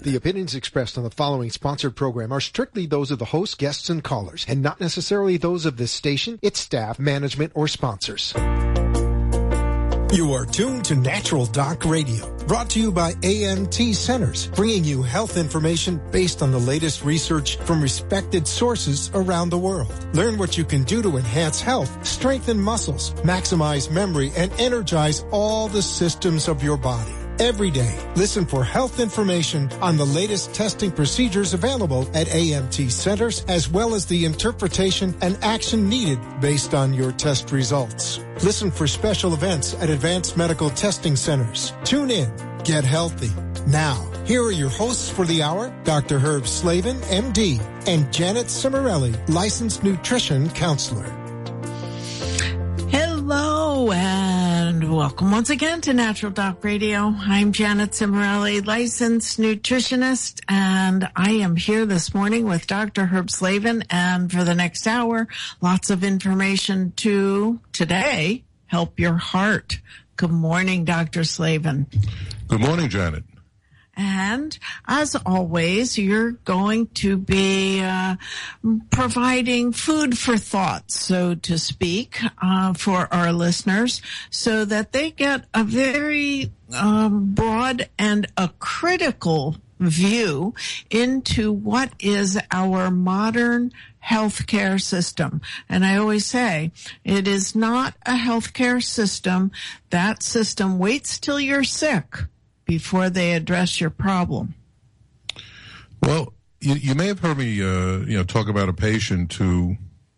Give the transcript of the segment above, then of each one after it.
The opinions expressed on the following sponsored program are strictly those of the host, guests, and callers, and not necessarily those of this station, its staff, management, or sponsors. You are tuned to Natural Doc Radio, brought to you by AMT Centers, bringing you health information based on the latest research from respected sources around the world. Learn what you can do to enhance health, strengthen muscles, maximize memory, and energize all the systems of your body. Every day, listen for health information on the latest testing procedures available at AMT Centers, as well as the interpretation and action needed based on your test results. Listen for special events at Advanced Medical Testing Centers. Tune in. Get healthy. Now, here are your hosts for the hour, Dr. Herb Slavin, MD, and Janet Cimarelli, licensed nutrition counselor. Hello, and welcome once again to Natural Doc Radio. I'm Janet Cimarelli, licensed nutritionist, and I am here this morning with Dr. Herb Slavin, and for the next hour, lots of information to today help your heart. Good morning, Dr. Slavin. Good morning, Janet. And as always, you're going to be providing food for thought, so to speak, for our listeners, so that they get a very broad and a critical view into what is our modern healthcare system. And I always say, it is not a healthcare system. That system waits till you're sick before they address your problem. Well, you may have heard me, talk about a patient who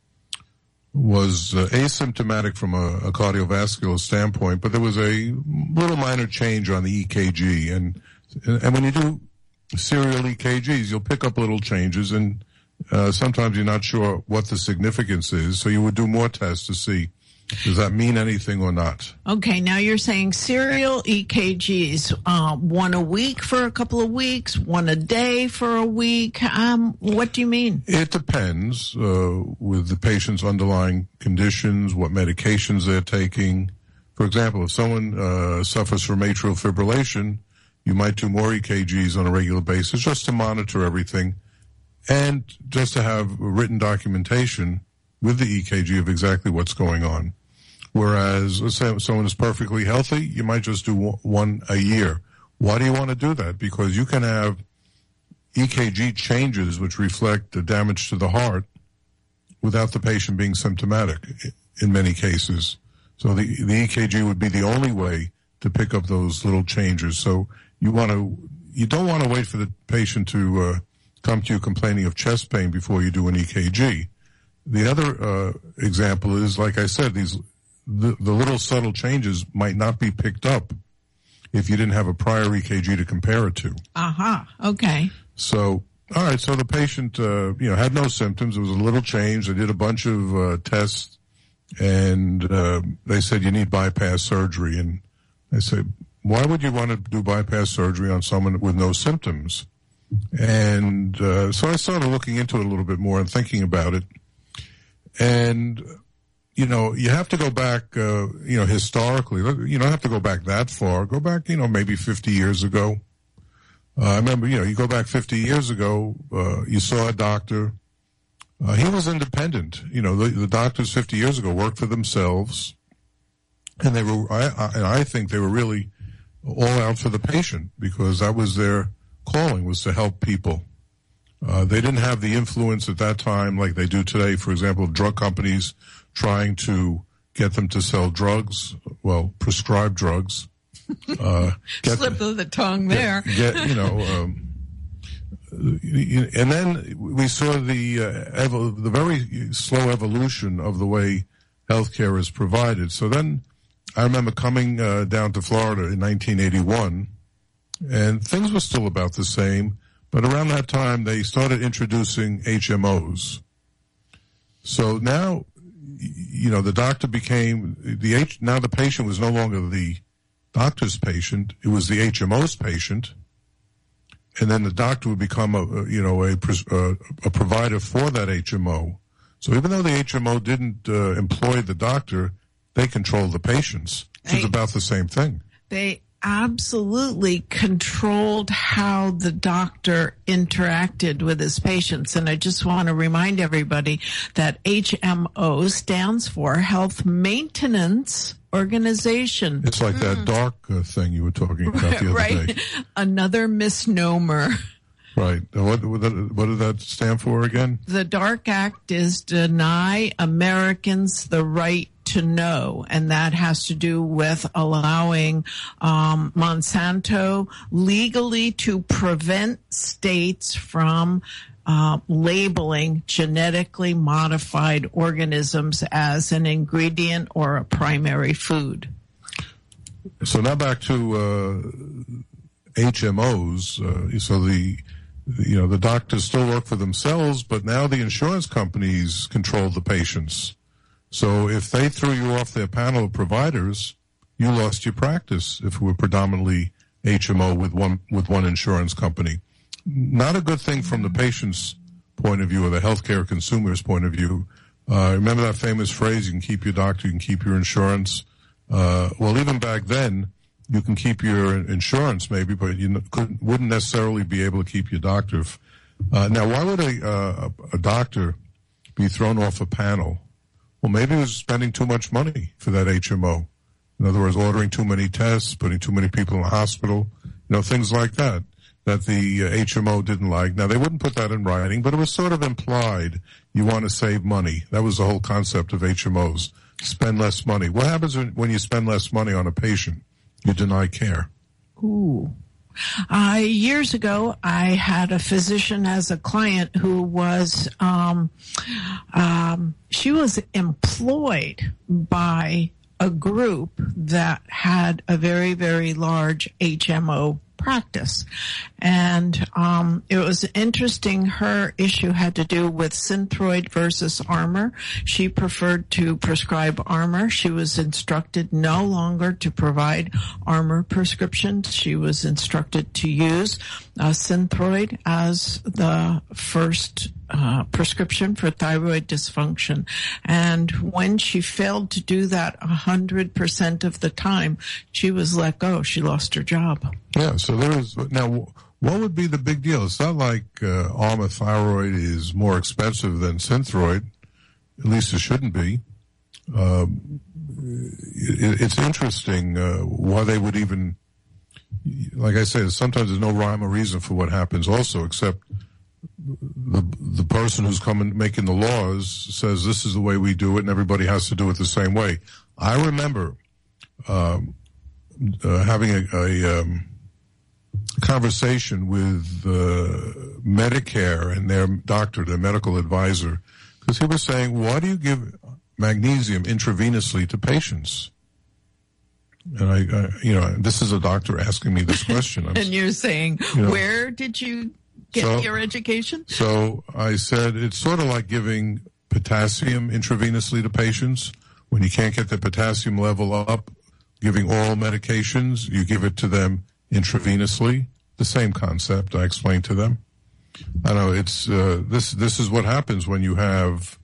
was asymptomatic from a cardiovascular standpoint, but there was a little minor change on the EKG. And when you do serial EKGs, you'll pick up little changes, and sometimes you're not sure what the significance is, so you would do more tests to see, does that mean anything or not? Okay, now you're saying serial EKGs, one a week for a couple of weeks, one a day for a week. What do you mean? It depends with the patient's underlying conditions, what medications they're taking. For example, if someone suffers from atrial fibrillation, you might do more EKGs on a regular basis just to monitor everything and just to have written documentation with the EKG of exactly what's going on. Whereas, let's say someone is perfectly healthy, you might just do one a year. Why do you want to do that? Because you can have EKG changes which reflect the damage to the heart without the patient being symptomatic in many cases. So the EKG would be the only way to pick up those little changes. So you don't want to wait for the patient to come to you complaining of chest pain before you do an EKG. The other example is, like I said, the little subtle changes might not be picked up if you didn't have a prior EKG to compare it to. Okay. So, all right, so the patient, had no symptoms. It was a little change. They did a bunch of tests, and they said you need bypass surgery. And I said, why would you want to do bypass surgery on someone with no symptoms? And so I started looking into it a little bit more and thinking about it. And, you have to go back, historically. You don't have to go back that far. Go back, maybe 50 years ago. I remember, you go back 50 years ago, you saw a doctor. He was independent. The doctors 50 years ago worked for themselves. And I think they were really all out for the patient because that was their calling, was to help people. They didn't have the influence at that time like they do today, for example, of drug companies trying to get them to sell drugs, prescribed drugs. Slip of the tongue there. And then we saw the very slow evolution of the way healthcare is provided. So then I remember coming down to Florida in 1981, and things were still about the same. But around that time, they started introducing HMOs. So now, the doctor became now the patient was no longer the doctor's patient; it was the HMO's patient, and then the doctor would become a provider for that HMO. So even though the HMO didn't employ the doctor, they controlled the patients, which is about the same thing. absolutely controlled how the doctor interacted with his patients. And I just want to remind everybody that HMO stands for Health Maintenance Organization. It's like that dark thing you were talking about the other day. Another misnomer. Right. What did that stand for again? The DARK Act is Deny Americans the Right to Know, and that has to do with allowing Monsanto legally to prevent states from labeling genetically modified organisms as an ingredient or a primary food. So now back to HMOs. So the doctors still work for themselves, but now the insurance companies control the patients. So if they threw you off their panel of providers, you lost your practice if it were predominantly HMO with one insurance company. Not a good thing from the patient's point of view or the healthcare consumer's point of view. Remember that famous phrase, you can keep your doctor, you can keep your insurance. Well, even back then, you can keep your insurance maybe, but you wouldn't necessarily be able to keep your doctor. Now, why would a doctor be thrown off a panel? Well, maybe he was spending too much money for that HMO. In other words, ordering too many tests, putting too many people in the hospital, things like that the HMO didn't like. Now, they wouldn't put that in writing, but it was sort of implied you want to save money. That was the whole concept of HMOs. Spend less money. What happens when you spend less money on a patient? You deny care. Ooh. Years ago, I had a physician as a client who was, she was employed by a group that had a very, very large HMO practice. And it was interesting. Her issue had to do with Synthroid versus Armour. She preferred to prescribe Armour. She was instructed no longer to provide Armour prescriptions. She was instructed to use Synthroid as the first prescription for thyroid dysfunction. And when she failed to do that 100% of the time, she was let go. She lost her job. Yeah, so now, what would be the big deal? It's not like Armour Thyroid is more expensive than Synthroid. At least it shouldn't be. It's interesting why they would even, like I said, sometimes there's no rhyme or reason for what happens also, except the person who's making the laws says this is the way we do it and everybody has to do it the same way. I remember having a conversation with Medicare and their doctor, their medical advisor, because he was saying, why do you give magnesium intravenously to patients? And I this is a doctor asking me this question. And you're saying, where did you get your education? So I said, it's sort of like giving potassium intravenously to patients. When you can't get the potassium level up, giving oral medications, you give it to them intravenously. The same concept I explained to them. I know it's this is what happens when you have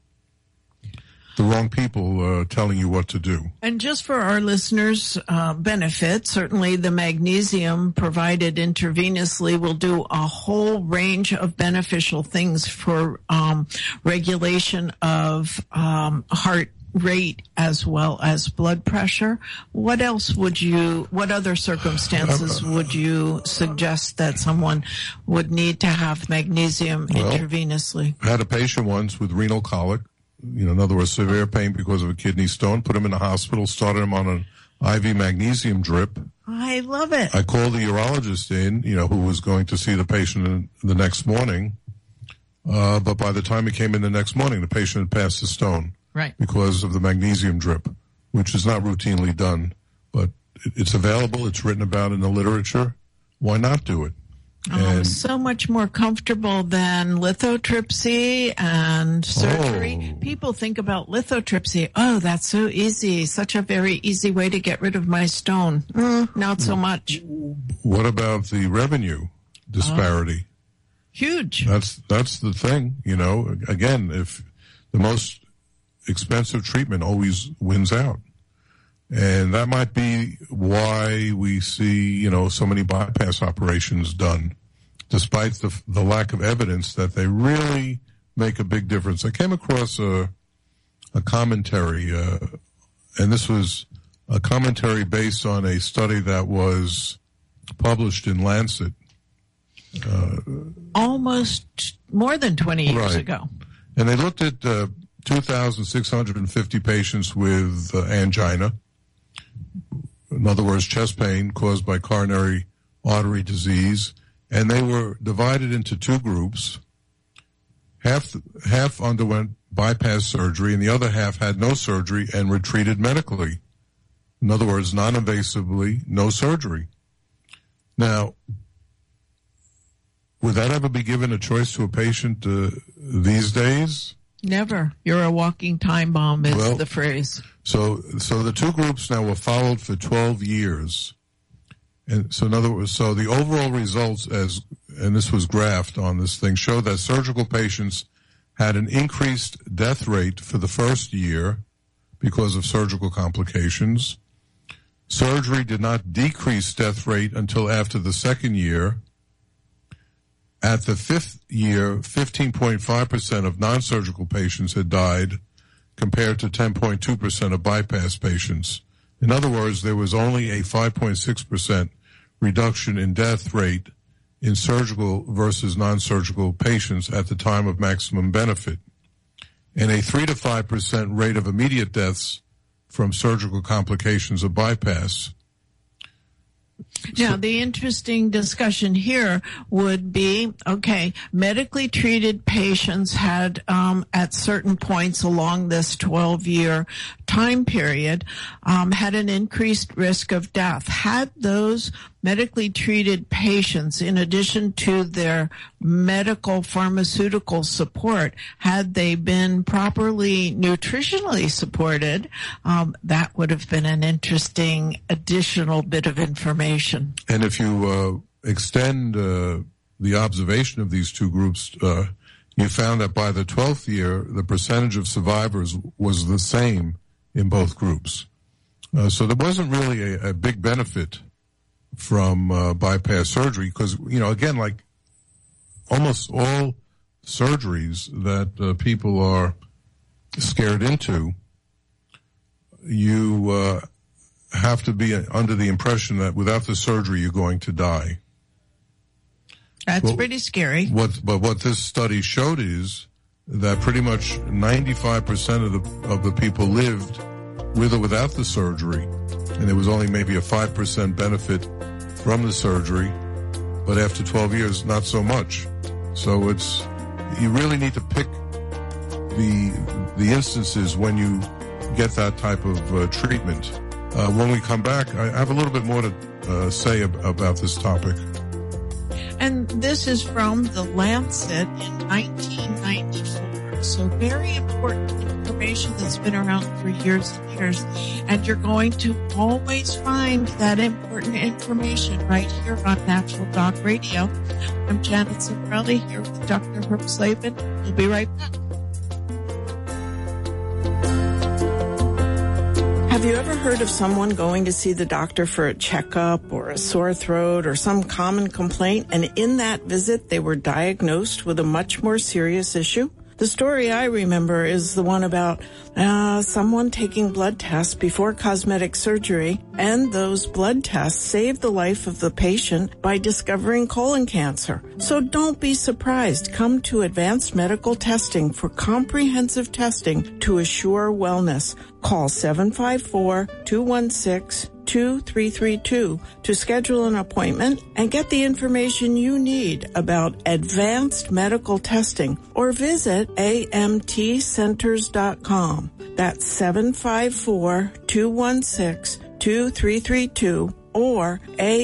the wrong people telling you what to do. And just for our listeners' benefit, certainly the magnesium provided intravenously will do a whole range of beneficial things for regulation of heart rate as well as blood pressure. What other circumstances would you suggest that someone would need to have magnesium intravenously? I had a patient once with renal colic, in other words, severe pain because of a kidney stone, put him in the hospital, started him on an IV magnesium drip. I love it. I called the urologist in, who was going to see the patient the next morning. But by the time he came in the next morning, the patient had passed the stone. Right. Because of the magnesium drip, which is not routinely done, but it's available. It's written about in the literature. Why not do it? So much more comfortable than lithotripsy and surgery. People think about lithotripsy. Oh, that's so easy. Such a very easy way to get rid of my stone. Not so much. What about the revenue disparity? Huge. That's the thing. Again, if the most expensive treatment always wins out. And that might be why we see, so many bypass operations done, despite the lack of evidence that they really make a big difference. I came across a commentary, and this was a commentary based on a study that was published in Lancet. Almost more than 20 years ago. And they looked at 2,650 patients with angina. In other words, chest pain caused by coronary artery disease. And they were divided into two groups. Half underwent bypass surgery, and the other half had no surgery and were treated medically. In other words, non-invasively, no surgery. Now, would that ever be given a choice to a patient these days? Never. You're a walking time bomb is the phrase. So the two groups now were followed for 12 years. And so in other words, so the overall results and this was graphed on this thing, showed that surgical patients had an increased death rate for the first year because of surgical complications. Surgery did not decrease death rate until after the second year. At the fifth year, 15.5% of non-surgical patients had died compared to 10.2% of bypass patients. In other words, there was only a 5.6% reduction in death rate in surgical versus non-surgical patients at the time of maximum benefit, and a 3 to 5% rate of immediate deaths from surgical complications of bypass. Now, the interesting discussion here would be, medically treated patients had, at certain points along this 12-year time period, had an increased risk of death. Had those medically treated patients, in addition to their medical pharmaceutical support, had they been properly nutritionally supported, that would have been an interesting additional bit of information. And if you extend the observation of these two groups, you found that by the 12th year, the percentage of survivors was the same in both groups. So there wasn't really a big benefit from bypass surgery because, again, like almost all surgeries that people are scared into, you have to be under the impression that without the surgery you're going to die. That's pretty scary. But what this study showed is that pretty much 95% of the people lived with or without the surgery, and there was only maybe a 5% benefit from the surgery, but after 12 years, not so much. So you really need to pick the instances when you get that type of treatment. When we come back, I have a little bit more to say about this topic. And this is from the Lancet in 1994. So very important information that's been around for years and years. And you're going to always find that important information right here on Natural Doc Radio. I'm Janet Cimprelli here with Dr. Herb Slavin. We'll be right back. Have you ever heard of someone going to see the doctor for a checkup or a sore throat or some common complaint, and in that visit they were diagnosed with a much more serious issue? The story I remember is the one about someone taking blood tests before cosmetic surgery, and those blood tests saved the life of the patient by discovering colon cancer. So don't be surprised. Come to Advanced Medical Testing for comprehensive testing to assure wellness. Call 754-216-2332 to schedule an appointment and get the information you need about advanced medical testing, or visit amtcenters.com. That's 754-216-2332 or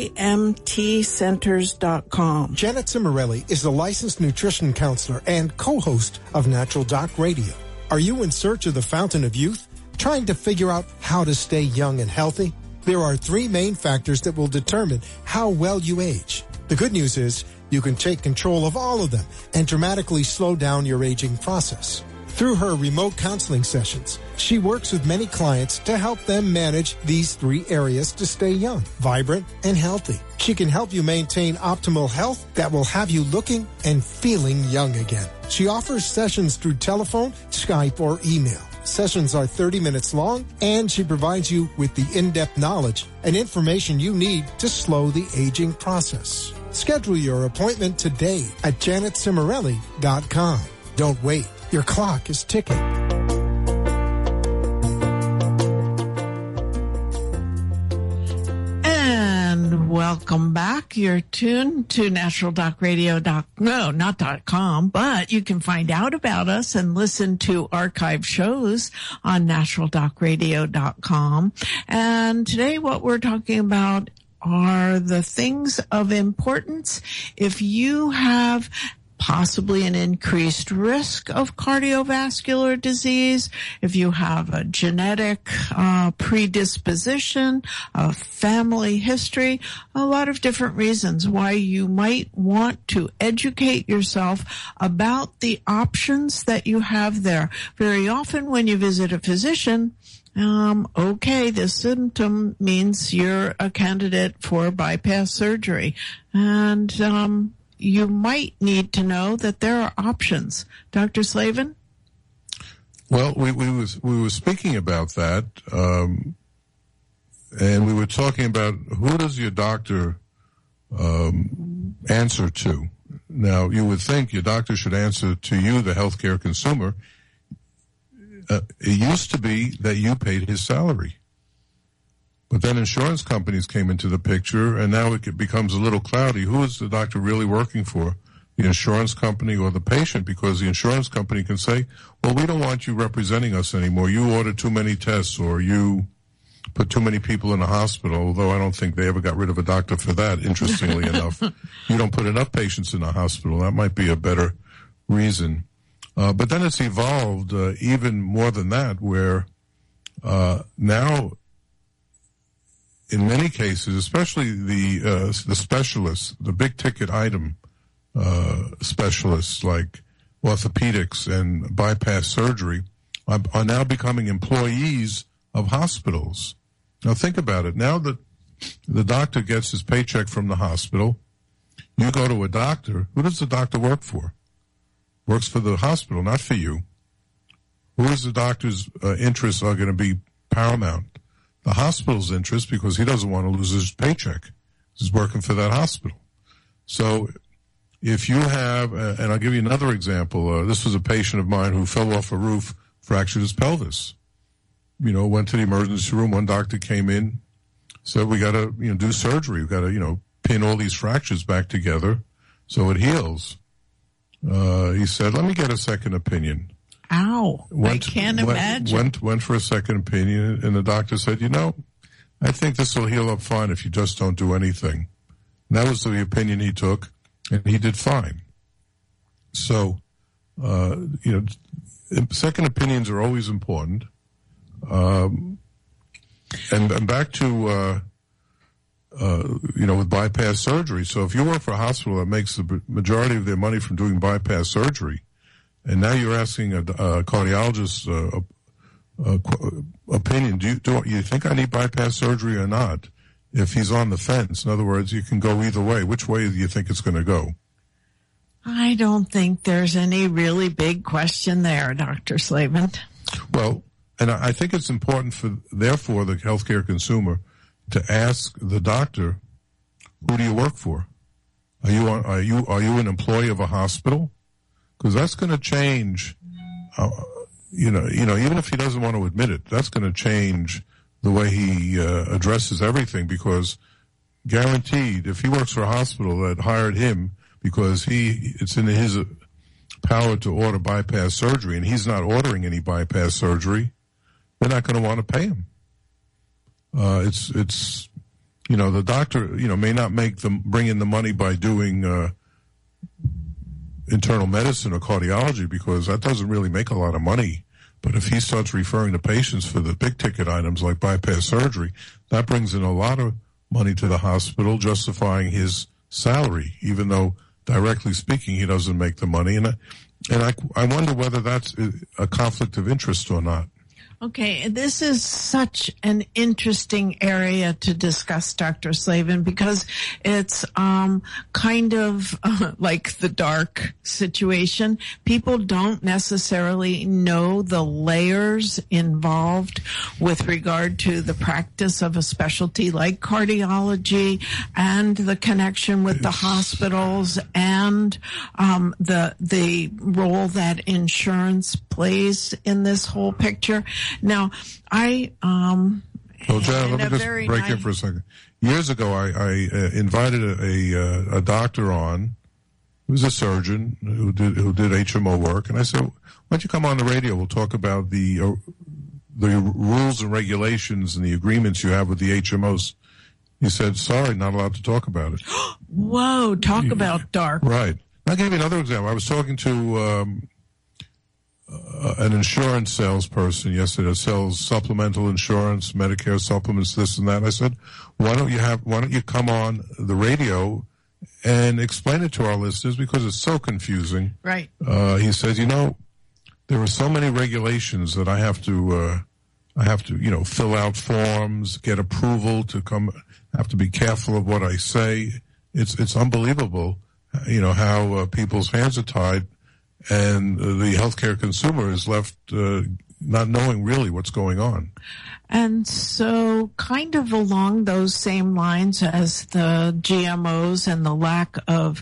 amtcenters.com. Janet Cimprelli is the licensed nutrition counselor and co-host of Natural Doc Radio. Are you in search of the fountain of youth? Trying to figure out how to stay young and healthy? There are three main factors that will determine how well you age. The good news is you can take control of all of them and dramatically slow down your aging process. Through her remote counseling sessions, She works with many clients to help them manage these 3 areas to stay young, vibrant, and healthy. She can help you maintain optimal health that will have you looking and feeling young again. She offers sessions through telephone, Skype, or email. Sessions are 30 minutes long, and she provides you with the in-depth knowledge and information you need to slow the aging process. Schedule your appointment today at janetcimarelli.com. Don't wait. Your clock is ticking. And welcome back. You're tuned to naturaldocradio.com, but you can find out about us and listen to archive shows on naturaldocradio.com. And today what we're talking about are the things of importance if you have possibly an increased risk of cardiovascular disease, if you have a genetic predisposition, a family history, a lot of different reasons why you might want to educate yourself about the options that you have there. Very often when you visit a physician, okay, this symptom means you're a candidate for bypass surgery. And you might need to know that there are options. Dr. Slavin? Well, we were speaking about that, and we were talking about who does your doctor answer to. Now, you would think your doctor should answer to you, the healthcare consumer. It used to be that you paid his salary. But then insurance companies came into the picture, and now it becomes a little cloudy. Who is the doctor really working for? The insurance company or the patient? Because the insurance company can say, well, we don't want you representing us anymore. You ordered too many tests, or you put too many people in the hospital, although I don't think they ever got rid of a doctor for that, interestingly enough. You don't put enough patients in the hospital. That might be a better reason. But then it's evolved even more than that, where now, in many cases, especially the specialists, the big ticket item specialists like orthopedics and bypass surgery are now becoming employees of hospitals. Now think about it. Now that the doctor gets his paycheck from the hospital, you go to a doctor. Who does the doctor work for? Works for the hospital, not for you. Who is the doctor's interests are going to be paramount? The hospital's interest, because he doesn't want to lose his paycheck. He's working for that hospital. So if you have, and I'll give you another example. This was a patient of mine who fell off a roof, fractured his pelvis. Went to the emergency room. One doctor came in, said, we got to, do surgery. We got to, pin all these fractures back together so it heals. He said, let me get a second opinion. Ow, I can't imagine. Went for a second opinion, and the doctor said, I think this will heal up fine if you just don't do anything. And that was the opinion he took, and he did fine. So, second opinions are always important. And back to, with bypass surgery. So if you work for a hospital that makes the majority of their money from doing bypass surgery, and now you're asking a cardiologist's opinion, do you think I need bypass surgery or not? If he's on the fence, in other words, you can go either way. Which way do you think it's going to go? I don't think there's any really big question there, Dr. Slavin. Well, and I think it's important therefore, the healthcare consumer to ask the doctor, who do you work for? Are you an employee of a hospital? Because that's going to change, even if he doesn't want to admit it, that's going to change the way he addresses everything, because guaranteed, if he works for a hospital that hired him because it's in his power to order bypass surgery and he's not ordering any bypass surgery, they're not going to want to pay him. The doctor, may not bring in the money by doing internal medicine or cardiology, because that doesn't really make a lot of money. But if he starts referring to patients for the big ticket items like bypass surgery, that brings in a lot of money to the hospital, justifying his salary, even though directly speaking, he doesn't make the money. And I wonder whether that's a conflict of interest or not. Okay, this is such an interesting area to discuss, Dr. Slavin, because it's kind of like the dark situation. People don't necessarily know the layers involved with regard to the practice of a specialty like cardiology and the connection with the hospitals and the role that insurance plays in this whole picture. Now, Jan, let me just break in for a second. Years ago, I invited a doctor on, who was a surgeon who did HMO work, and I said, "Why don't you come on the radio? We'll talk about the rules and regulations and the agreements you have with the HMOs." He said, "Sorry, not allowed to talk about it." Whoa, talk about dark. Right. I'll give you another example. I was talking to an insurance salesperson yesterday that sells supplemental insurance, Medicare supplements, this and that. I said, why don't you come on the radio and explain it to our listeners, because it's so confusing. Right. He says, there are so many regulations that I have to fill out forms, get approval to come, have to be careful of what I say. It's unbelievable, how people's hands are tied. And the healthcare consumer is left not knowing really what's going on. And so kind of along those same lines as the GMOs and the lack of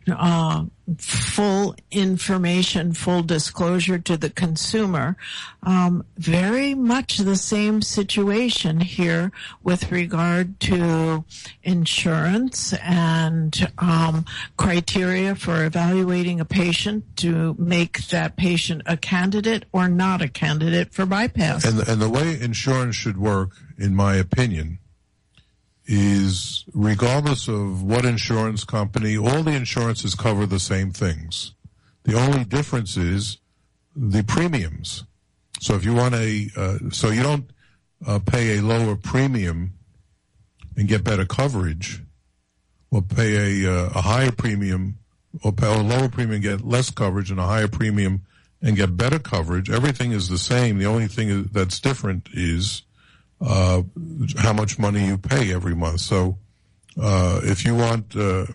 full information, full disclosure to the consumer, very much the same situation here with regard to insurance and criteria for evaluating a patient to make that patient a candidate or not a candidate for bypass. And the way insurance should work, in my opinion, is regardless of what insurance company, all the insurances cover the same things. The only difference is the premiums. So if you want so you don't pay a lower premium and get better coverage, or pay a higher premium, or pay a lower premium and get less coverage, and a higher premium and get better coverage. Everything is the same. The only thing that's different is how much money you pay every month. So if you want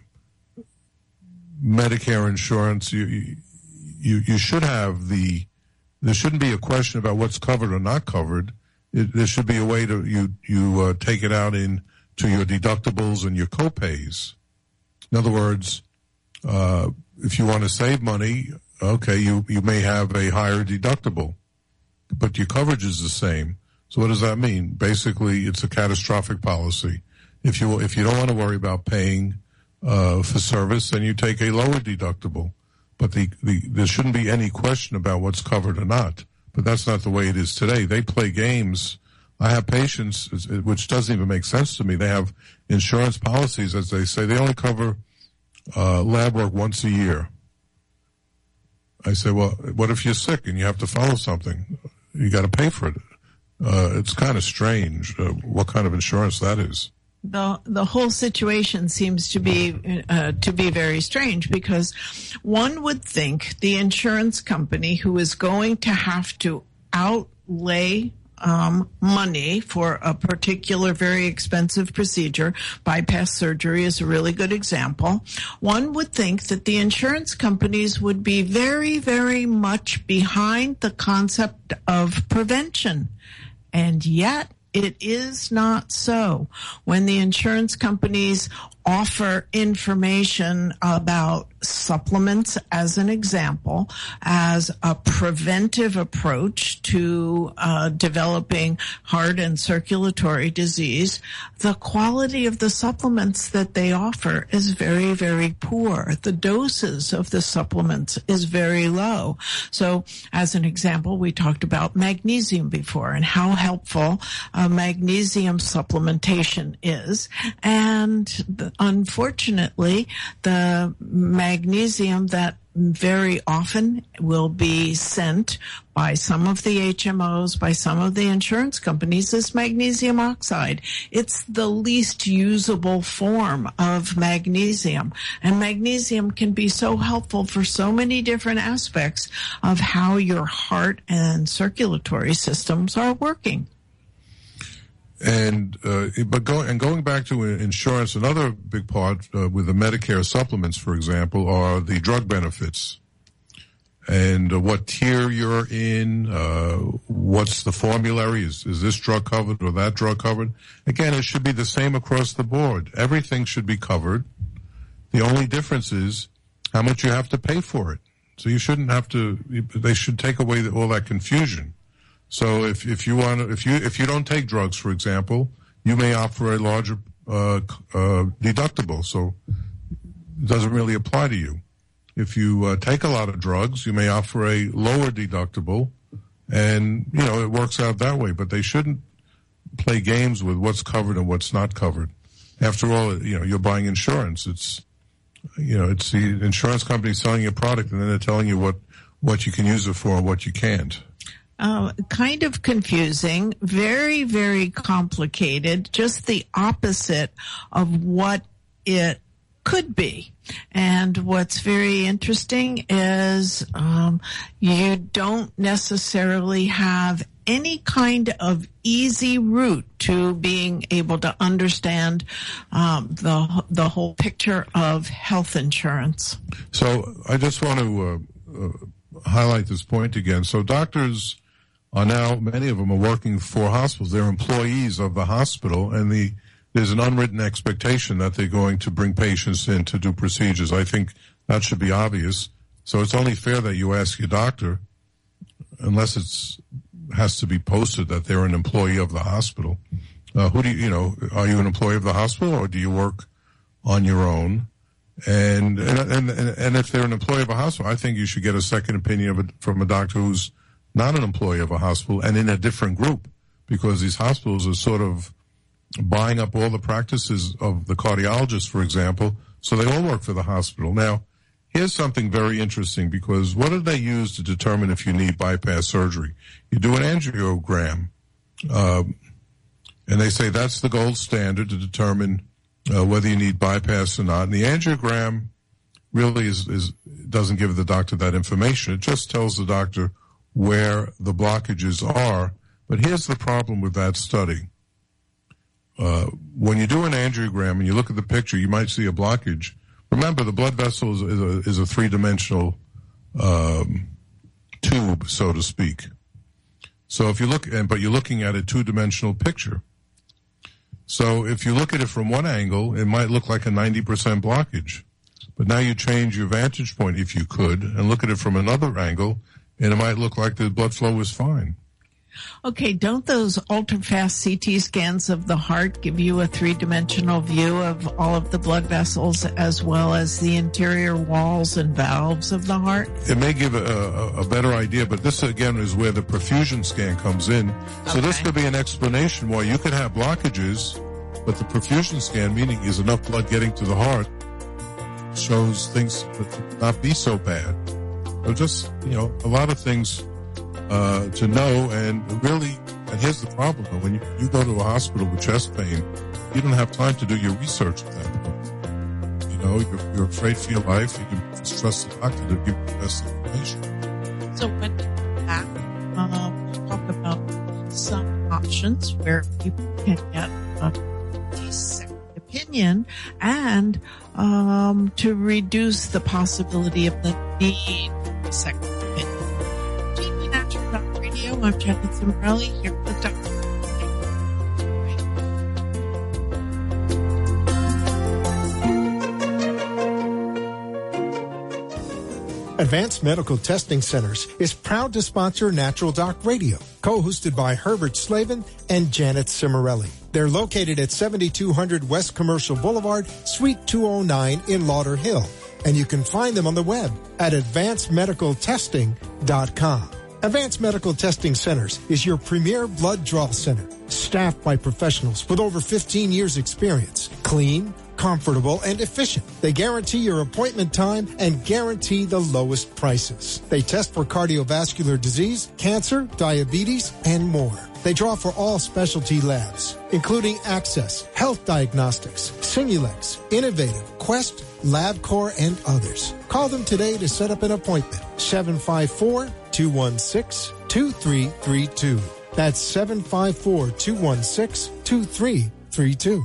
Medicare insurance, you should have there shouldn't be a question about what's covered or not covered. There should be a way to you take it out into your deductibles and your copays. In other words, if you want to save money, okay, you may have a higher deductible, but your coverage is the same. So what does that mean? Basically, it's a catastrophic policy. If you don't want to worry about paying for service, then you take a lower deductible. But there shouldn't be any question about what's covered or not. But that's not the way it is today. They play games. I have patients, which doesn't even make sense to me. They have insurance policies, as they say. They only cover lab work once a year. I say, well, what if you're sick and you have to follow something? You got to pay for it. It's kind of strange what kind of insurance that is. The whole situation seems to be very strange, because one would think the insurance company, who is going to have to outlay money for a particular very expensive procedure, bypass surgery is a really good example, one would think that the insurance companies would be very, very much behind the concept of prevention. And yet, it is not so. When the insurance companies offer information about supplements, as an example, as a preventive approach to developing heart and circulatory disease, the quality of the supplements that they offer is very, very poor. The doses of the supplements is very low. So, as an example, we talked about magnesium before and how helpful magnesium supplementation is. And unfortunately, the magnesium that very often will be sent by some of the HMOs, by some of the insurance companies, is magnesium oxide. It's the least usable form of magnesium. And magnesium can be so helpful for so many different aspects of how your heart and circulatory systems are working. And going back to insurance, another big part with the Medicare supplements, for example, are the drug benefits and what tier you're in. What's the formulary? Is this drug covered or that drug covered? Again, it should be the same across the board. Everything should be covered. The only difference is how much you have to pay for it. So you shouldn't have to. They should take away all that confusion. So if you don't take drugs, for example, you may opt for a larger deductible. So it doesn't really apply to you. If you take a lot of drugs, you may opt for a lower deductible, and it works out that way. But they shouldn't play games with what's covered and what's not covered. After all, you're buying insurance. It's the insurance company selling you a product, and then they're telling you what you can use it for and what you can't. Kind of confusing, very, very complicated, just the opposite of what it could be. And what's very interesting is you don't necessarily have any kind of easy route to being able to understand the whole picture of health insurance. So I just want to highlight this point again. So doctors are now, many of them are working for hospitals. They're employees of the hospital, and there's an unwritten expectation that they're going to bring patients in to do procedures. I think that should be obvious. So it's only fair that you ask your doctor, unless has to be posted that they're an employee of the hospital. Are you an employee of the hospital, or do you work on your own? And if they're an employee of a hospital, I think you should get a second opinion from a doctor who's not an employee of a hospital and in a different group, because these hospitals are sort of buying up all the practices of the cardiologist, for example, so they all work for the hospital. Now, here's something very interesting, because what do they use to determine if you need bypass surgery? You do an angiogram, and they say that's the gold standard to determine whether you need bypass or not. And the angiogram really doesn't give the doctor that information. It just tells the doctor where the blockages are. But here's the problem with that study. When you do an angiogram and you look at the picture, you might see a blockage. Remember, the blood vessel is a three-dimensional tube, so to speak. So if you but you're looking at a two-dimensional picture. So if you look at it from one angle, it might look like a 90% blockage. But now you change your vantage point, if you could, and look at it from another angle, and it might look like the blood flow is fine. Okay, don't those ultra-fast CT scans of the heart give you a three-dimensional view of all of the blood vessels as well as the interior walls and valves of the heart? It may give a better idea, but this, again, is where the perfusion scan comes in. So this could be an explanation why you could have blockages, but the perfusion scan, meaning is enough blood getting to the heart, shows things that not be so bad. So just, a lot of things to know, and really, and here's the problem, though, when you go to a hospital with chest pain, you don't have time to do your research at that point. You're afraid for your life, you can just trust the doctor to give you the best information. So when we come back, we'll talk about some options where people can get a second opinion and to reduce the possibility of the need for a second opinion. I'm Janet Cimorelli here with Dr. Advanced Medical Testing Centers is proud to sponsor Natural Doc Radio, co-hosted by Herbert Slavin and Janet Cimorelli. They're located at 7200 West Commercial Boulevard, Suite 209 in Lauderhill, and you can find them on the web at advancedmedicaltesting.com. Advanced Medical Testing Centers is your premier blood draw center, staffed by professionals with over 15 years experience. Clean, comfortable, and efficient. They guarantee your appointment time and guarantee the lowest prices. They test for cardiovascular disease, cancer, diabetes, and more. They draw for all specialty labs, including Access, Health Diagnostics, Simulex, Innovative, Quest, LabCorp, and others. Call them today to set up an appointment. 754-216-2332. That's 754-216-2332.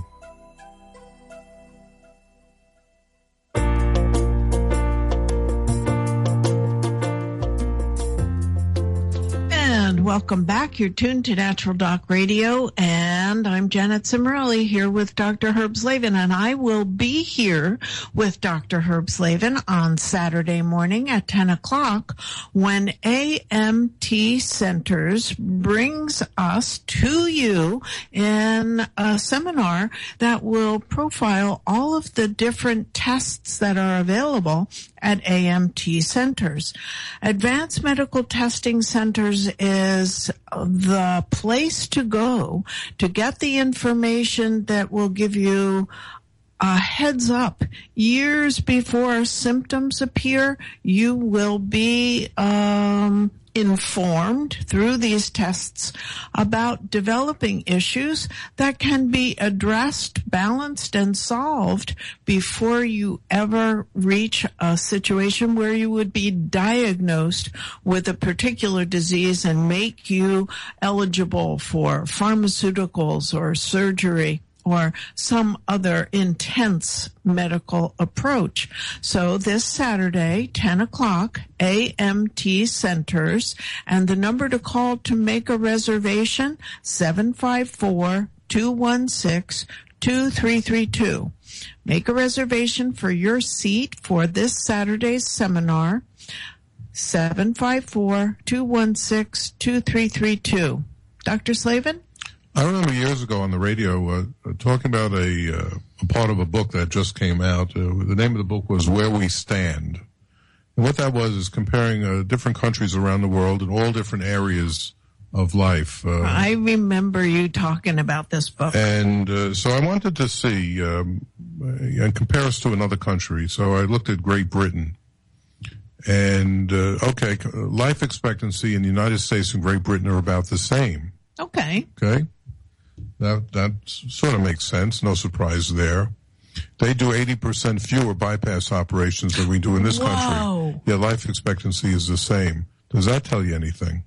Welcome back. You're tuned to Natural Doc Radio, and I'm Janet Cimarelli here with Dr. Herb Slavin, and I will be here with Dr. Herb Slavin on Saturday morning at 10 o'clock when AMT Centers brings us to you in a seminar that will profile all of the different tests that are available at AMT Centers. Advanced Medical Testing Centers is the place to go to get the information that will give you a heads up. Years before symptoms appear, you will be informed through these tests about developing issues that can be addressed, balanced, and solved before you ever reach a situation where you would be diagnosed with a particular disease and make you eligible for pharmaceuticals or surgery or some other intense medical approach. So this Saturday, 10 o'clock, AMT Centers, and the number to call to make a reservation, 754-216-2332. Make a reservation for your seat for this Saturday's seminar, 754-216-2332. Dr. Slavin? I remember years ago on the radio talking about a part of a book that just came out. The name of the book was Where We Stand. And what that was is comparing different countries around the world in all different areas of life. I remember you talking about this book. And so I wanted to see and compare us to another country. So I looked at Great Britain. And, life expectancy in the United States and Great Britain are about the same. Okay. That sort of makes sense. No surprise there. They do 80% fewer bypass operations than we do in this country. Yeah, life expectancy is the same. Does that tell you anything?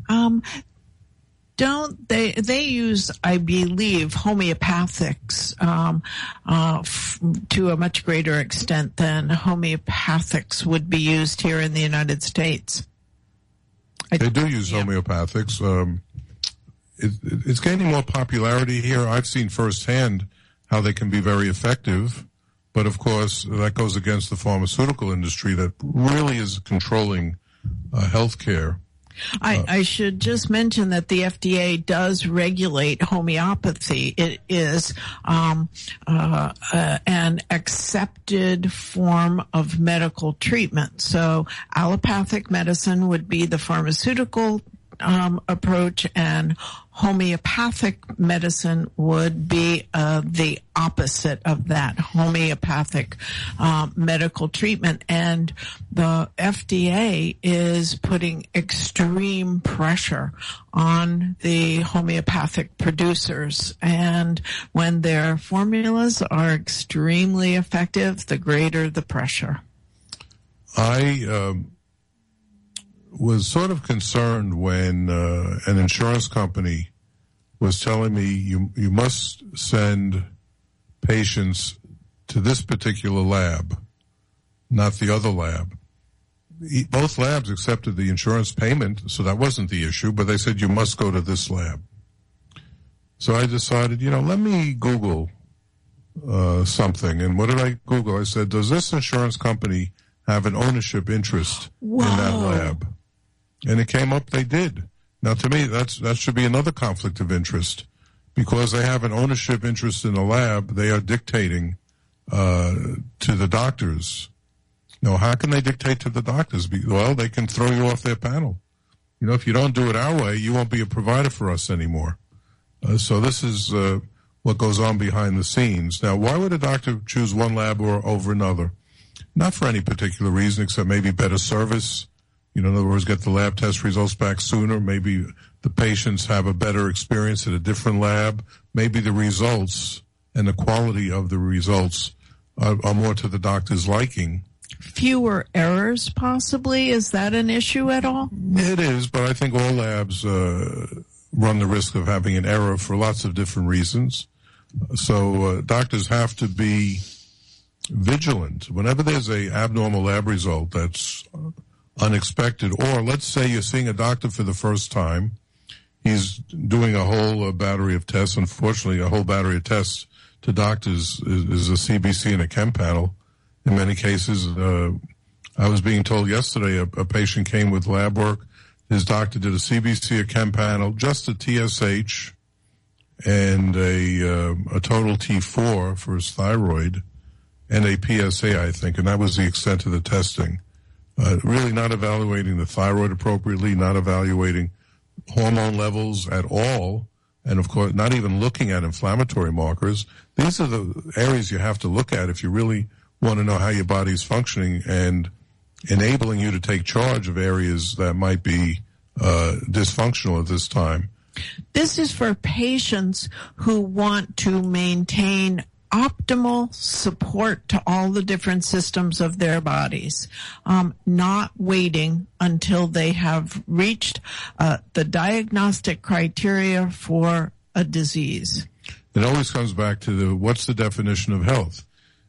Don't they use, I believe, homeopathics to a much greater extent than homeopathics would be used here in the United States. They do use homeopathics. It's gaining more popularity here. I've seen firsthand how they can be very effective, but of course that goes against the pharmaceutical industry that really is controlling healthcare. I should just mention that the FDA does regulate homeopathy. It is an accepted form of medical treatment. So allopathic medicine would be the pharmaceutical approach, and homeopathic medicine would be the opposite of that, homeopathic medical treatment. And the FDA is putting extreme pressure on the homeopathic producers. And when their formulas are extremely effective, the greater the pressure. I was sort of concerned when an insurance company was telling me you must send patients to this particular lab, not the other lab. Both labs accepted the insurance payment, so that wasn't the issue, but they said you must go to this lab. So I decided, let me Google something. And what did I Google? I said, does this insurance company have an ownership interest in that lab? And it came up they did. Now, to me, that should be another conflict of interest, because they have an ownership interest in the lab. They are dictating to the doctors. How can they dictate to the doctors? Well, they can throw you off their panel. If you don't do it our way, you won't be a provider for us anymore. So this is what goes on behind the scenes. Now, why would a doctor choose one lab over another? Not for any particular reason, except maybe better service. In other words, get the lab test results back sooner. Maybe the patients have a better experience at a different lab. Maybe the results and the quality of the results are more to the doctor's liking. Fewer errors, possibly? Is that an issue at all? It is, but I think all labs run the risk of having an error for lots of different reasons. So doctors have to be vigilant. Whenever there's a abnormal lab result that's unexpected, or let's say you're seeing a doctor for the first time, he's doing a whole battery of tests. Unfortunately, a whole battery of tests to doctors is a CBC and a chem panel. In many cases, I was being told yesterday a patient came with lab work. His doctor did a CBC, a chem panel, just a TSH, and a total T4 for his thyroid, and a PSA, I think, and that was the extent of the testing. Really not evaluating the thyroid appropriately, not evaluating hormone levels at all, and of course not even looking at inflammatory markers. These are the areas you have to look at if you really want to know how your body's functioning and enabling you to take charge of areas that might be dysfunctional at this time. This is for patients who want to maintain optimal support to all the different systems of their bodies, not waiting until they have reached the diagnostic criteria for a disease. It always comes back to what's the definition of health?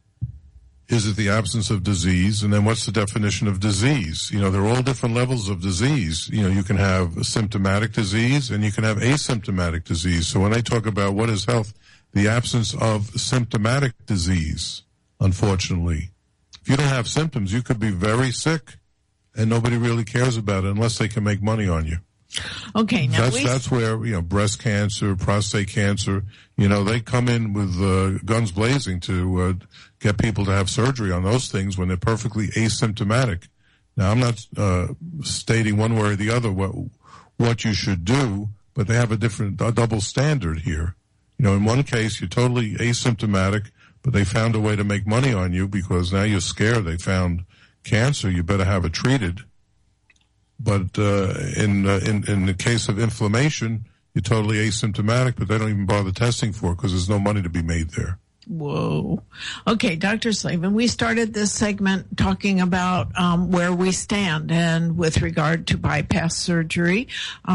Is it the absence of disease? And then what's the definition of disease? There are all different levels of disease. You can have symptomatic disease and you can have asymptomatic disease. So when I talk about what is health, the absence of symptomatic disease, unfortunately. If you don't have symptoms, you could be very sick and nobody really cares about it unless they can make money on you. Okay, now that's where, breast cancer, prostate cancer, they come in with guns blazing to get people to have surgery on those things when they're perfectly asymptomatic. Now, I'm not stating one way or the other what you should do, but they have a double standard here. In one case, you're totally asymptomatic, but they found a way to make money on you because now you're scared. They found cancer. You better have it treated. But in the case of inflammation, you're totally asymptomatic, but they don't even bother testing for it because there's no money to be made there. Whoa. Okay, Dr. Slavin, we started this segment talking about where we stand, and with regard to bypass surgery,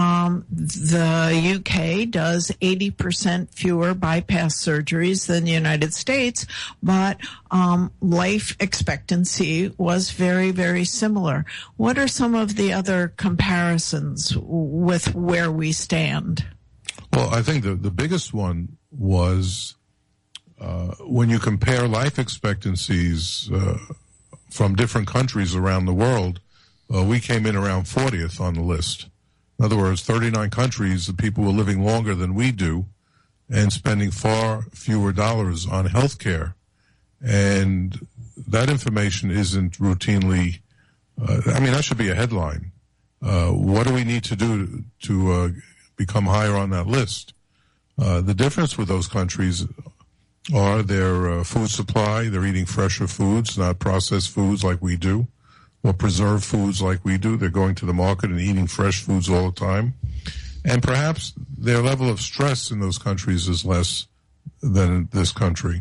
the UK does 80% fewer bypass surgeries than the United States, but life expectancy was very, very similar. What are some of the other comparisons with where we stand? Well, I think the biggest one was when you compare life expectancies from different countries around the world, we came in around 40th on the list. In other words, 39 countries, the people were living longer than we do and spending far fewer dollars on health care. And that information isn't routinely, that should be a headline. What do we need to do to become higher on that list? The difference with those countries are their food supply. They're eating fresher foods, not processed foods like we do, or preserved foods like we do. They're going to the market and eating fresh foods all the time. And perhaps their level of stress in those countries is less than in this country.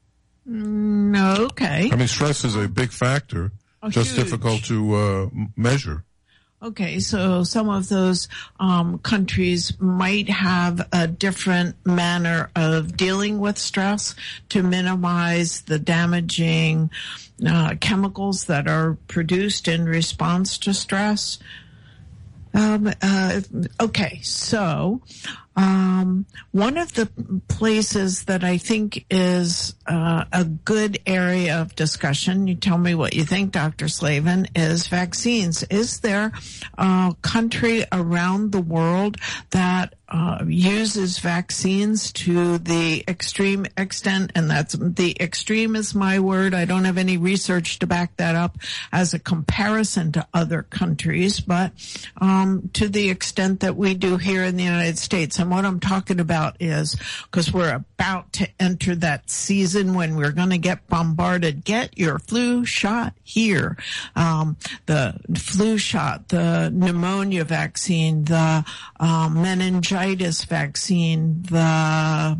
Okay. Stress is a big factor, just huge. Difficult to measure. Okay, so some of those countries might have a different manner of dealing with stress to minimize the damaging chemicals that are produced in response to stress. Okay, so one of the places that I think is a good area of discussion, you tell me what you think, Dr. Slavin, is vaccines. Is there a country around the world that uses vaccines to the extreme extent, and that's the extreme is my word. I don't have any research to back that up as a comparison to other countries, but to the extent that we do here in the United States. And what I'm talking about is, because we're about to enter that season when we're going to get bombarded, get your flu shot here. The flu shot, the pneumonia vaccine, the meningitis vaccine, the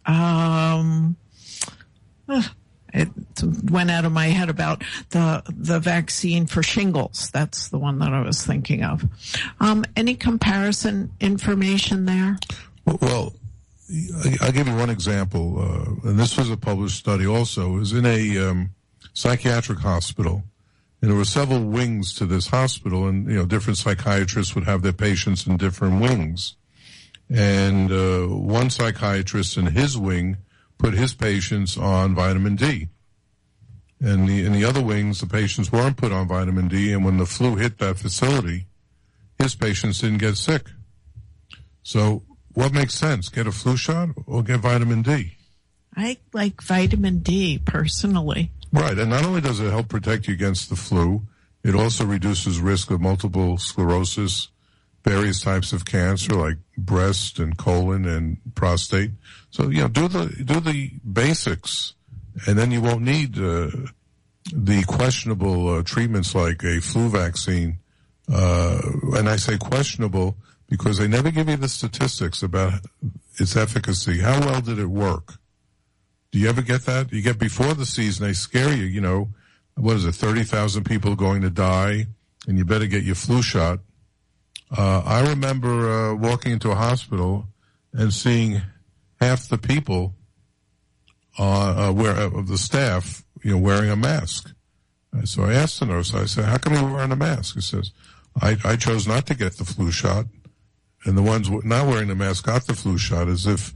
it went out of my head about the vaccine for shingles. That's the one that I was thinking of. Any comparison information there? Well, I'll give you one example, and this was a published study also. It was in a psychiatric hospital, and there were several wings to this hospital, and different psychiatrists would have their patients in different wings. And one psychiatrist in his wing put his patients on vitamin D. And in the other wings, the patients weren't put on vitamin D, and when the flu hit that facility, his patients didn't get sick. So what makes sense, get a flu shot or get vitamin D? I like vitamin D personally. Right, and not only does it help protect you against the flu, it also reduces risk of multiple sclerosis, various types of cancer like breast and colon and prostate. So, do the basics, and then you won't need the questionable treatments like a flu vaccine. And I say questionable because they never give you the statistics about its efficacy. How well did it work? Do you ever get that? You get before the season, they scare you, what is it, 30,000 people going to die, and you better get your flu shot. I remember walking into a hospital and seeing half the people of the staff, wearing a mask. So I asked the nurse, I said, how come you're wearing a mask? He says, I chose not to get the flu shot, and the ones not wearing the mask got the flu shot, as if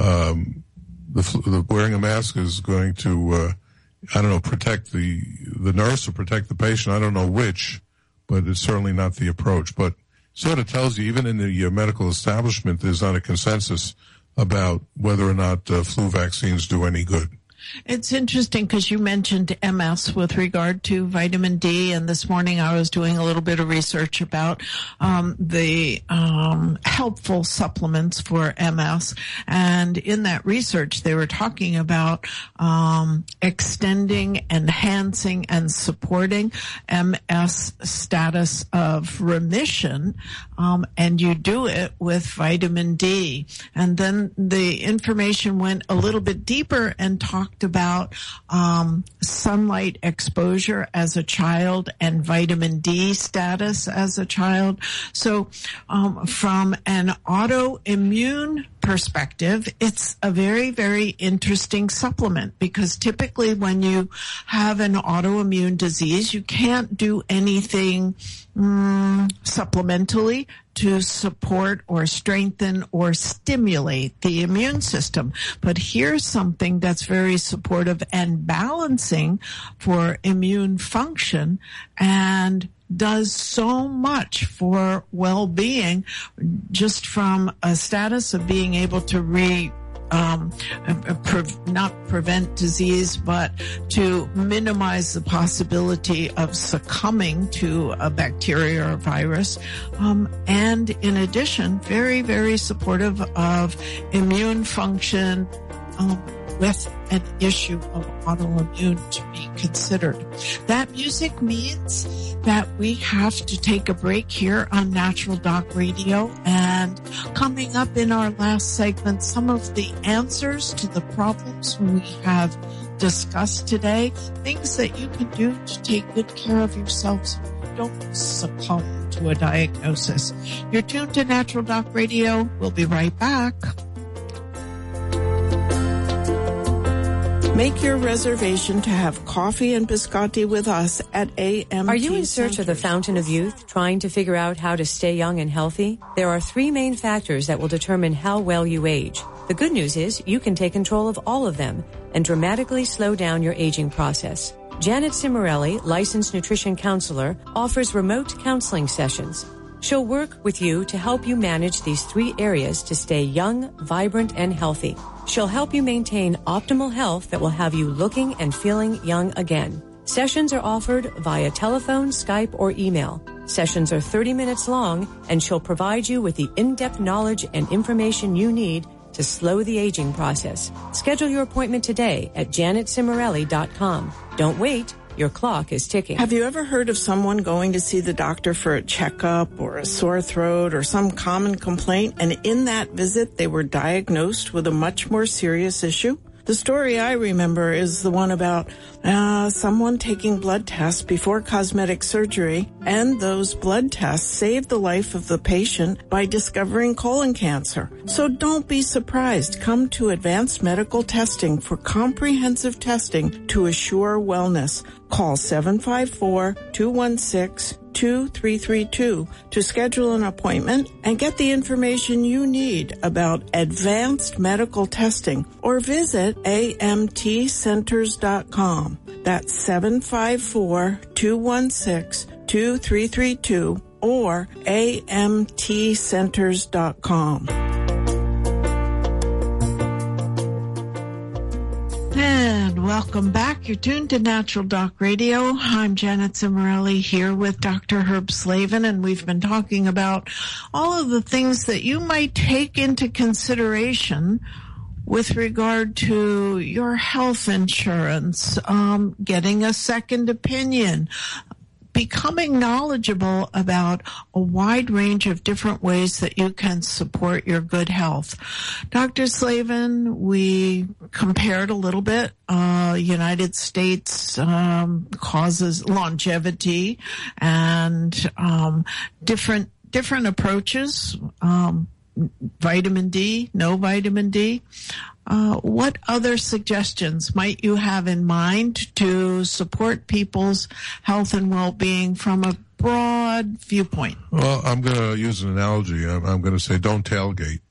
the wearing a mask is going to, protect the nurse or protect the patient. I don't know which, but it's certainly not the approach. But sort of tells you, even in the medical establishment, there's not a consensus about whether or not flu vaccines do any good. It's interesting because you mentioned MS with regard to vitamin D, and this morning I was doing a little bit of research about the helpful supplements for MS, and in that research they were talking about extending, enhancing, and supporting MS status of remission, and you do it with vitamin D. And then the information went a little bit deeper and talked about sunlight exposure as a child and vitamin D status as a child. So from an autoimmune perspective, it's a very, very interesting supplement, because typically when you have an autoimmune disease, you can't do anything supplementally to support or strengthen or stimulate the immune system. But here's something that's very supportive and balancing for immune function and does so much for well-being, just from a status of being able to not prevent disease, but to minimize the possibility of succumbing to a bacteria or virus. And in addition, very, very supportive of immune function, with an issue of autoimmune to be considered. That music means that we have to take a break here on Natural Doc Radio, and coming up in our last segment, some of the answers to the problems we have discussed today, things that you can do to take good care of yourself so you don't succumb to a diagnosis. You're tuned to Natural Doc Radio. We'll be right back. Make your reservation to have coffee and biscotti with us at AMT. Are you in search of the fountain of youth, trying to figure out how to stay young and healthy? There are three main factors that will determine how well you age. The good news is you can take control of all of them and dramatically slow down your aging process. Janet Cimarelli, licensed nutrition counselor, offers remote counseling sessions. She'll work with you to help you manage these 3 areas to stay young, vibrant, and healthy. She'll help you maintain optimal health that will have you looking and feeling young again. Sessions are offered via telephone, Skype, or email. Sessions are 30 minutes long, and she'll provide you with the in-depth knowledge and information you need to slow the aging process. Schedule your appointment today at janetcimarelli.com. Don't wait. Your clock is ticking. Have you ever heard of someone going to see the doctor for a checkup or a sore throat or some common complaint, and in that visit they were diagnosed with a much more serious issue? The story I remember is the one about someone taking blood tests before cosmetic surgery, and those blood tests saved the life of the patient by discovering colon cancer. So don't be surprised. Come to Advanced Medical Testing for comprehensive testing to assure wellness. Call 754-216-2332 to schedule an appointment and get the information you need about advanced medical testing, or visit amtcenters.com. That's 754-216-2332 or amtcenters.com. And welcome back. You're tuned to Natural Doc Radio. I'm Janet Cimarelli here with Dr. Herb Slavin, and we've been talking about all of the things that you might take into consideration with regard to your health insurance, getting a second opinion, becoming knowledgeable about a wide range of different ways that you can support your good health. Dr. Slavin, we compared a little bit, United States, causes longevity and, different approaches, vitamin D, no vitamin D. What other suggestions might you have in mind to support people's health and well-being from a broad viewpoint? Well, I'm going to use an analogy. I'm going to say don't tailgate.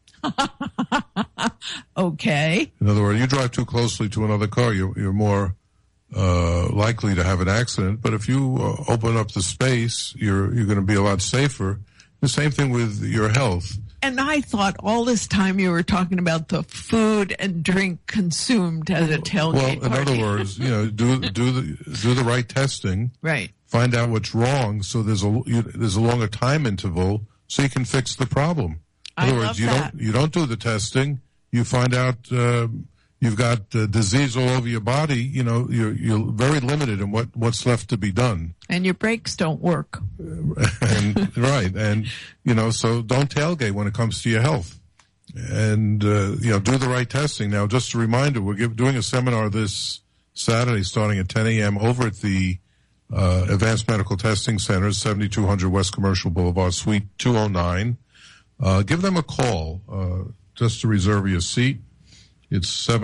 Okay. In other words, you drive too closely to another car, you're more likely to have an accident. But if you open up the space, you're going to be a lot safer. The same thing with your health. And I thought all this time you were talking about the food and drink consumed at a tailgate party. Well, in other words, do the right testing. Right. Find out what's wrong, so there's a longer time interval, so you can fix the problem. In other words, you don't do the testing. You find out you've got disease all over your body. You're very limited in what's left to be done. And your brakes don't work. And right, and so don't tailgate when it comes to your health, and do the right testing. Now, just a reminder, we're doing a seminar this Saturday starting at 10 a.m. over at the Advanced Medical Testing Center, 7200 West Commercial Boulevard, Suite 209. Give them a call just to reserve your seat. It's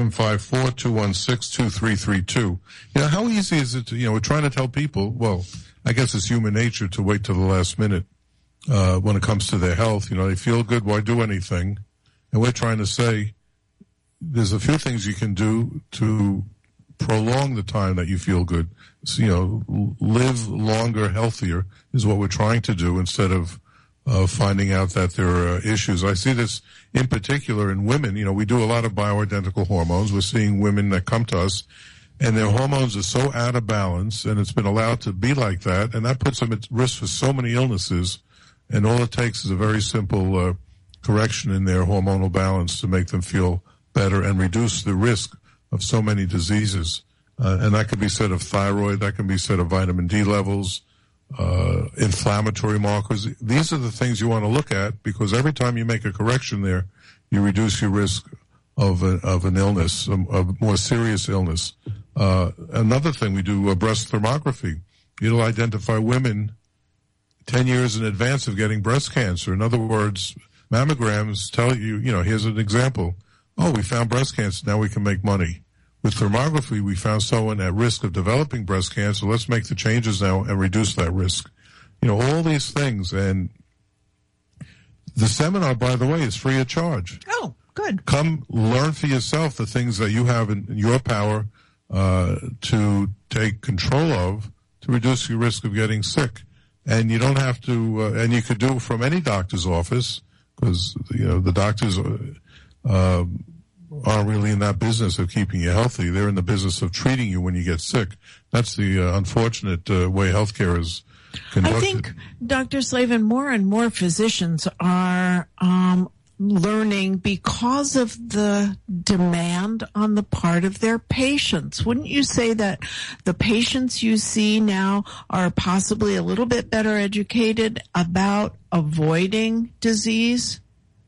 754-216-2332. How easy is it to, we're trying to tell people, well, I guess it's human nature to wait till the last minute when it comes to their health. They feel good, why do anything? And we're trying to say there's a few things you can do to prolong the time that you feel good. So, live longer, healthier is what we're trying to do instead of finding out that there are issues. I see this in particular in women. We do a lot of bioidentical hormones. We're seeing women that come to us, and their hormones are so out of balance, and it's been allowed to be like that, and that puts them at risk for so many illnesses. And all it takes is a very simple correction in their hormonal balance to make them feel better and reduce the risk of so many diseases. And that could be said of thyroid, that can be said of vitamin D levels, inflammatory markers. These are the things you want to look at, because every time you make a correction there, you reduce your risk of an illness, a more serious illness. Another thing, we do breast thermography. It'll identify women 10 years in advance of getting breast cancer. In other words, mammograms tell you, here's an example. Oh, we found breast cancer, now we can make money. With thermography, we found someone at risk of developing breast cancer. Let's make the changes now and reduce that risk. All these things. And the seminar, by the way, is free of charge. Oh, good. Come learn for yourself the things that you have in your power to take control of to reduce your risk of getting sick. And you don't have to, and you could do it from any doctor's office, because, the doctors aren't really in that business of keeping you healthy. They're in the business of treating you when you get sick. That's the unfortunate way healthcare is conducted. I think, Dr. Slavin, more and more physicians are learning because of the demand on the part of their patients. Wouldn't you say that the patients you see now are possibly a little bit better educated about avoiding disease?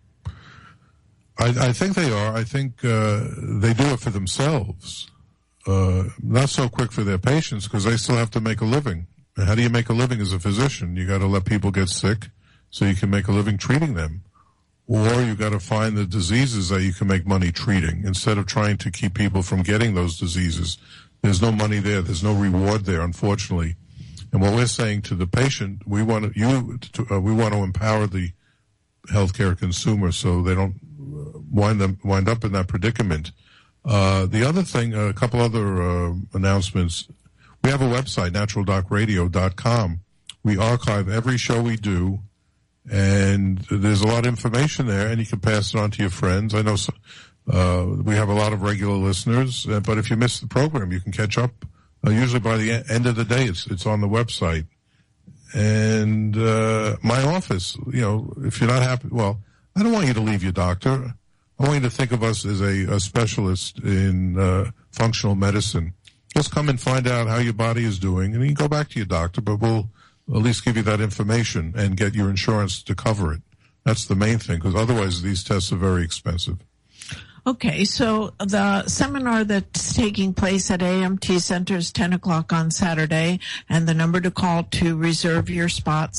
I think they are. I think they do it for themselves. Not so quick for their patients, because they still have to make a living. And how do you make a living as a physician? You got to let people get sick so you can make a living treating them. Or you got to find the diseases that you can make money treating, instead of trying to keep people from getting those diseases. There's no money there. There's no reward there, unfortunately. And what we're saying to the patient, we want to empower the healthcare consumer so they don't wind up in that predicament. The other thing, a couple other announcements. We have a website, naturaldocradio.com. We archive every show we do, and there's a lot of information there, and you can pass it on to your friends. I know we have a lot of regular listeners, but if you miss the program, you can catch up. Usually by the end of the day, it's on the website. And my office, if you're not happy, well, I don't want you to leave your doctor. I want you to think of us as a specialist in functional medicine. Just come and find out how your body is doing, and you can go back to your doctor, but we'll at least give you that information and get your insurance to cover it. That's the main thing, because otherwise these tests are very expensive. Okay, so the seminar that's taking place at AMT Center is 10 o'clock on Saturday, and the number to call to reserve your spot,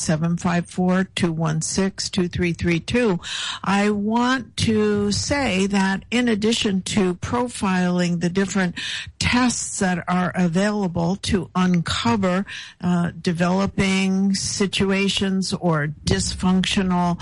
754-216-2332. I want to say that in addition to profiling the different tests that are available to uncover developing situations or dysfunctional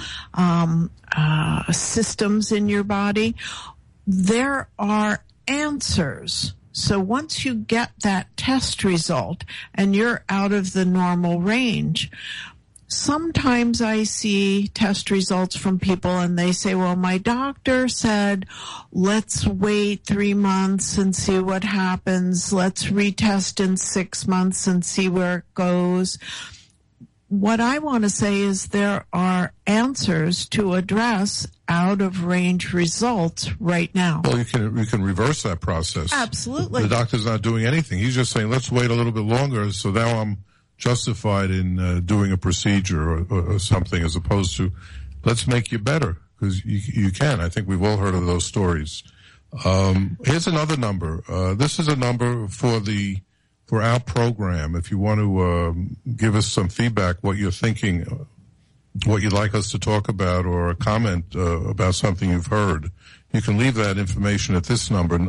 systems in your body, there are answers. So once you get that test result and you're out of the normal range, sometimes I see test results from people and they say, well, my doctor said, let's wait 3 months and see what happens. Let's retest in 6 months and see where it goes. What I want to say is there are answers to address out-of-range results right now. Well, you can reverse that process. Absolutely. The doctor's not doing anything. He's just saying, let's wait a little bit longer, so now I'm justified in doing a procedure or something, as opposed to, let's make you better, because you can. I think we've all heard of those stories. Here's another number. This is a number for our program. If you want to give us some feedback, what you're thinking, what you'd like us to talk about, or a comment about something you've heard, you can leave that information at this number,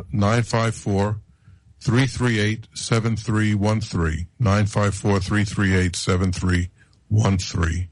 954-338-7313, 954-338-7313.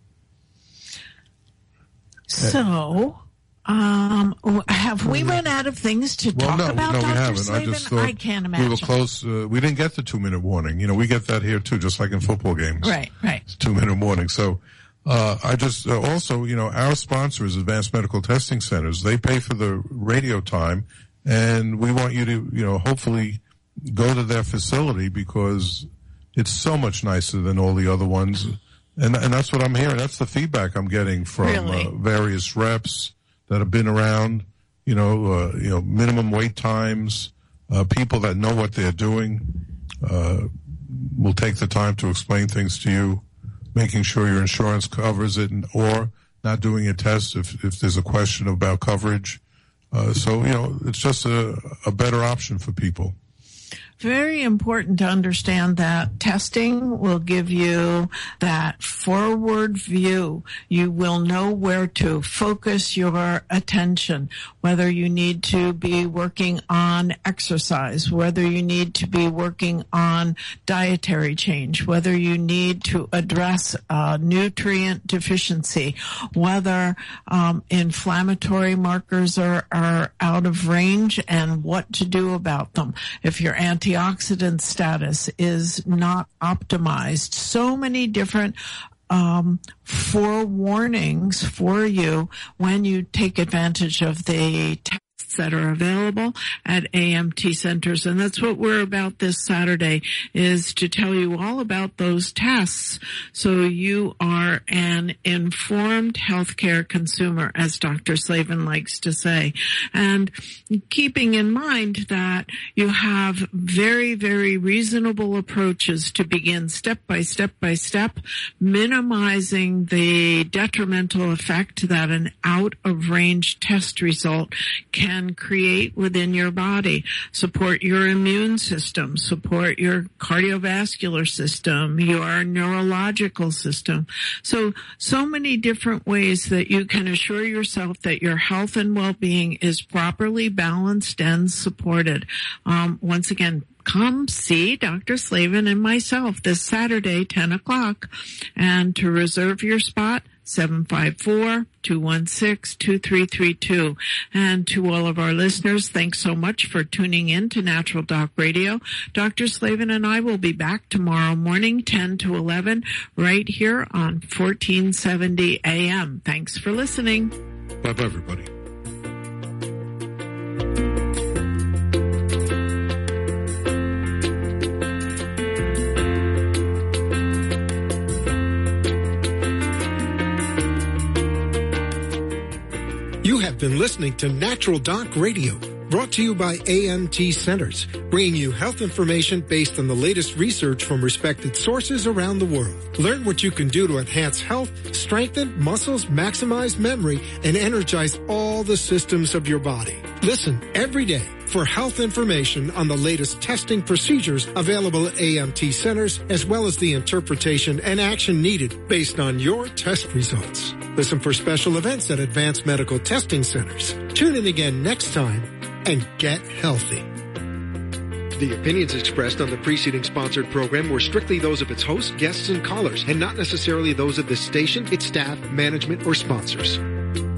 So, have we run out of things to talk about, no, Dr. we haven't. Slavin? I just thought I can't imagine. we were close. We didn't get the 2-minute warning. We get that here too, just like in football games. Right. It's 2-minute warning. So, I just also, our sponsors, Advanced Medical Testing Centers, they pay for the radio time, and we want you to, hopefully go to their facility, because it's so much nicer than all the other ones. And that's what I'm hearing. That's the feedback I'm getting from various reps that have been around, minimum wait times, people that know what they're doing, will take the time to explain things to you, making sure your insurance covers it, or not doing a test if there's a question about coverage. So it's just a better option for people. Very important to understand that testing will give you that forward view. You will know where to focus your attention, whether you need to be working on exercise, whether you need to be working on dietary change, whether you need to address nutrient deficiency, whether inflammatory markers are out of range, and what to do about them. If your antioxidant status is not optimized. So many different forewarnings for you when you take advantage of the tests that are available at AMT centers. And that's what we're about this Saturday, is to tell you all about those tests so you are an informed healthcare consumer, as Dr. Slavin likes to say. And keeping in mind that you have very, very reasonable approaches to begin step by step, minimizing the detrimental effect that an out-of-range test result can create within your body. Support your immune system, support your cardiovascular system, your neurological system. So many different ways that you can assure yourself that your health and well-being is properly balanced and supported. Once again, come see Dr. Slavin and myself this Saturday, 10 o'clock. And to reserve your spot, 754-216-2332. And to all of our listeners, thanks so much for tuning in to Natural Doc Radio. Dr. Slavin and I will be back tomorrow morning, 10 to 11, right here on 1470 AM. Thanks for listening. Bye-bye, everybody. You have been listening to Natural Doc Radio, brought to you by AMT Centers, bringing you health information based on the latest research from respected sources around the world. Learn what you can do to enhance health, strengthen muscles, maximize memory, and energize all the systems of your body. Listen every day for health information on the latest testing procedures available at AMT Centers, as well as the interpretation and action needed based on your test results. Listen for special events at Advanced Medical Testing Centers. Tune in again next time and get healthy. The opinions expressed on the preceding sponsored program were strictly those of its hosts, guests, and callers, and not necessarily those of this station, its staff, management, or sponsors.